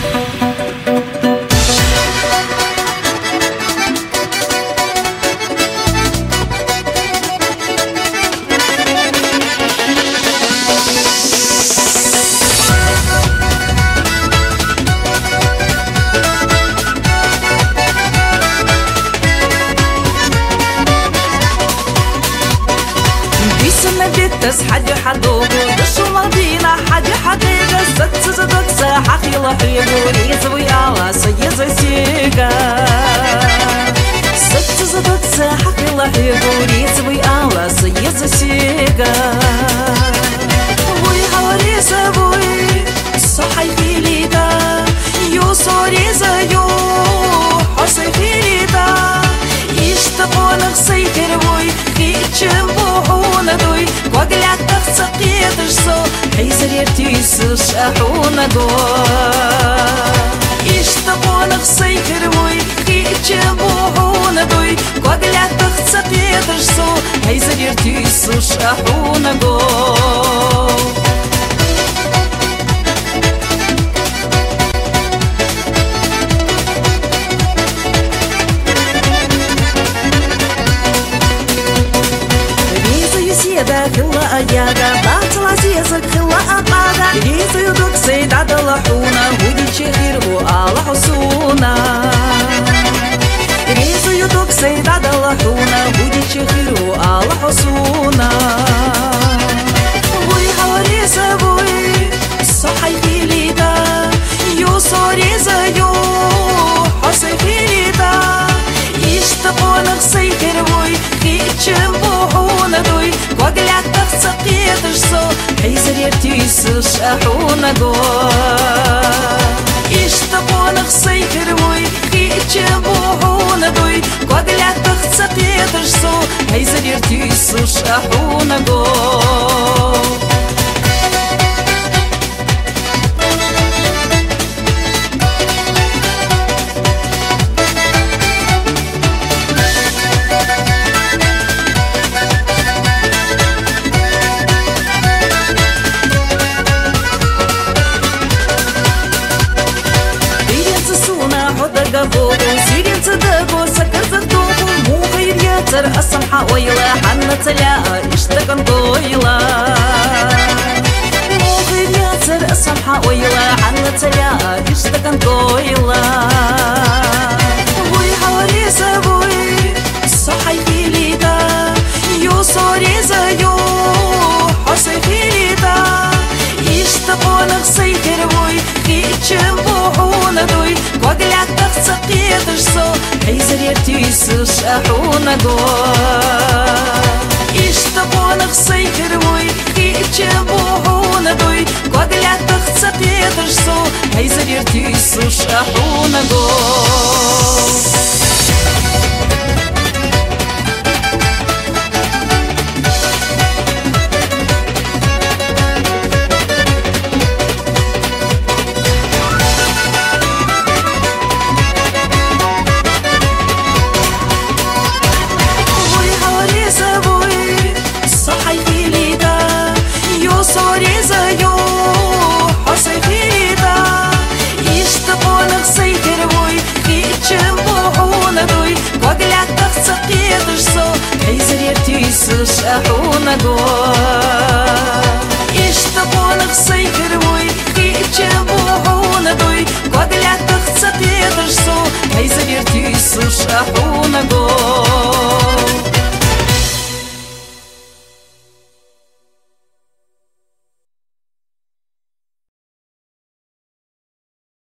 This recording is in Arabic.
بس حد حدوه دشو مدينة حد حقيقة ست زدك ساحق يلحيق وريزوي على سيز سيقا ست زدك ساحق يلحيق وريزوي على سيز سيقا وي حوالي سابوي صحي في ليدا يو صوري زيو حسي في ليدا يشتقون غسيكر بوي خيتشم بوحونا دوي وقلعت تخسقية تجسو حيزر يرتيسش أحونا دو يشتقون غسيكر بوي خيتشم بوحونا دوي وقلعت تخسقية تجسو حيزر يرتيسش أحونا دو خلا أيادا باطل عزيزك خلا أقادا ريزو يدوك سيد عدل حونا ودي تشهيره على حصونا ريزو يدوك سيد عدل حونا ودي تشهيره على حصونا وي حوالي سابوي صحي في ليدا يو صوري زيو حصي في ليدا يشتقون غسيكر بوي خيتشم بوحونا دوي وقلعت تخسقية تجسو حيزر يرتيسش أحونا دو يشتقون غسيكر بوي خيتشم بوحونا دوي وقلعت تخسقية تجسو حيزر يرتيسش أحونا دو سيرين تدقو سكر زدوكو مو غير ياتر السمحة ويلا حنا تلاقى اشتقن طويلة مو غير ياتر السمحة ويلا حنا تلاقى اشتقن طويلة وي حوالي سابوي صحي في ليدا يو صوري زيو حسي في ليدا يشتقون غسيكر بوي خيتشم بوحونا دوي وقلعت تخسقية تجسو حيزر يرتيسش أحونا دو يشتقون غسيكر بوي خيتشم بوحونا دوي وقلعت تخسقية تجسو حيزر يرتيسش أحونا دو